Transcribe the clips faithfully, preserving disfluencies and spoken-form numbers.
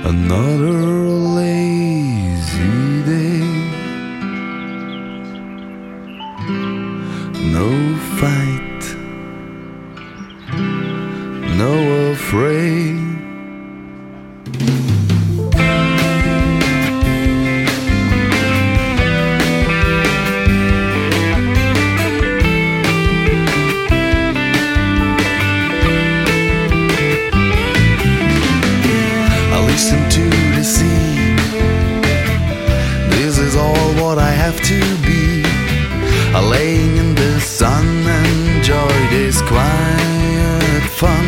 Another lazy day, no fight, no afraid. Listen to the sea. This is all what I have to be. I laying in the sun, enjoy this quiet fun.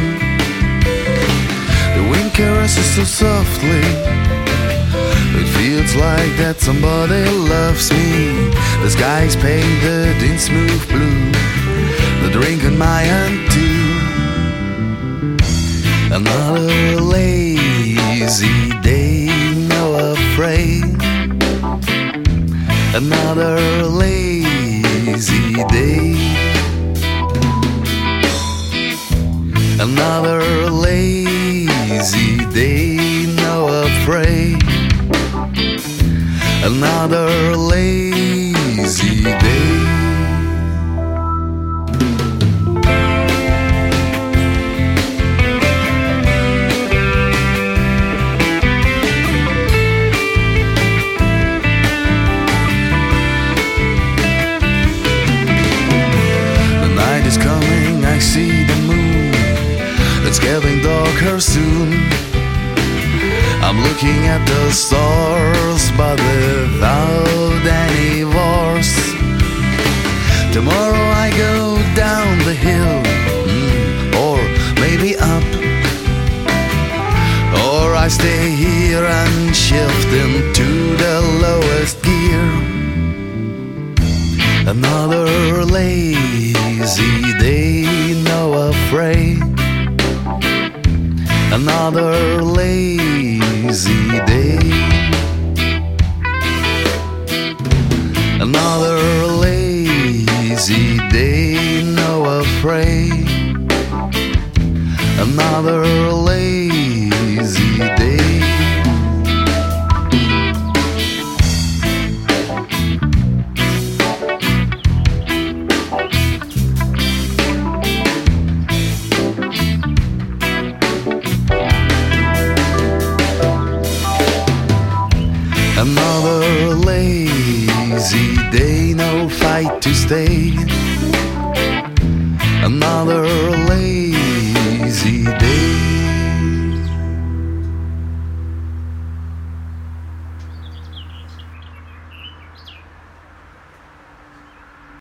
The wind caresses so softly, it feels like that somebody loves me. The sky's painted in smooth blue, the drink in my hand too. Another lazy day, no afraid. Another lazy day. Another lazy day, no afraid. Another lazy day. Is coming, I see the moon. It's getting darker soon. I'm looking at the stars, but without any wars. Tomorrow I go down the hill, mm, or maybe up, or I stay here and shift into the lowest gear. Another lazy day, no afraid. Another lazy day. Another lazy day, no afraid. Another lazy day. Another lazy day, no fight to stay. Another lazy